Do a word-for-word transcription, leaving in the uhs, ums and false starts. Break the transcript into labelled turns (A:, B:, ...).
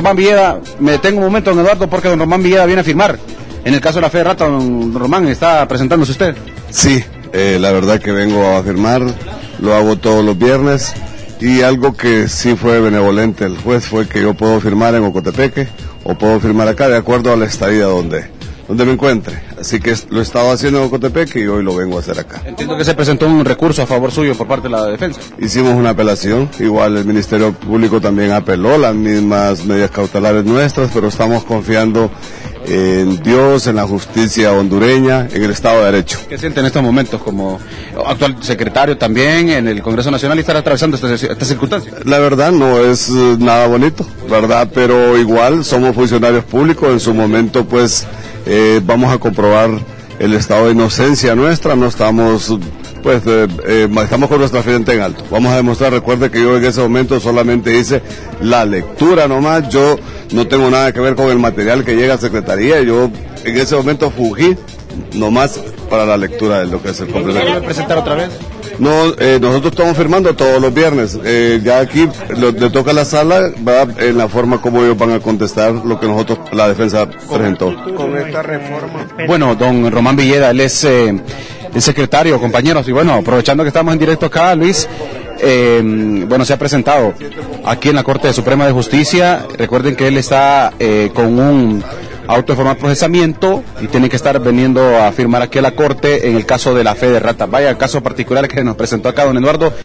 A: Román Villeda, me detengo un momento, don Eduardo, porque don Román Villeda viene a firmar. En el caso de la Fe de Rata, don Román, ¿está presentándose usted?
B: Sí, eh, la verdad que vengo a firmar, lo hago todos los viernes, y algo que sí fue benevolente el juez fue que yo puedo firmar en Ocotepeque, o puedo firmar acá, de acuerdo a la estadía donde, donde me encuentre. Así que lo he estado haciendo en Ocotepeque y hoy lo vengo a hacer acá.
A: Entiendo que se presentó un recurso a favor suyo por parte de la defensa.
B: Hicimos una apelación, igual el Ministerio Público también apeló las mismas medidas cautelares nuestras, pero estamos confiando en Dios, en la justicia hondureña, en el Estado de Derecho.
A: ¿Qué siente en estos momentos como actual secretario también en el Congreso Nacional y estar atravesando esta, esta circunstancia?
B: La verdad no es nada bonito, ¿verdad? Pero igual somos funcionarios públicos, en su momento pues eh, vamos a comprobar el estado de inocencia nuestra, no estamos... pues eh, eh, estamos con nuestra frente en alto. Vamos a demostrar, recuerde que yo en ese momento solamente hice la lectura nomás, yo no tengo nada que ver con el material que llega a Secretaría, yo en ese momento fugí nomás para la lectura de lo que es el complemento.
A: ¿Quiere presentar otra vez?
B: No, eh, nosotros estamos firmando todos los viernes, eh, ya aquí lo, le toca a la sala, va en la forma como ellos van a contestar lo que nosotros, la defensa presentó.
C: Con esta reforma.
A: Bueno, don Román Villeda, él es... Eh, el secretario, compañeros, y bueno, aprovechando que estamos en directo acá, Luis, eh, bueno, se ha presentado aquí en la Corte Suprema de Justicia. Recuerden que él está eh, con un auto de formal procesamiento y tiene que estar veniendo a firmar aquí a la Corte en el caso de la Fe de Rata. Vaya caso particular que nos presentó acá don Eduardo.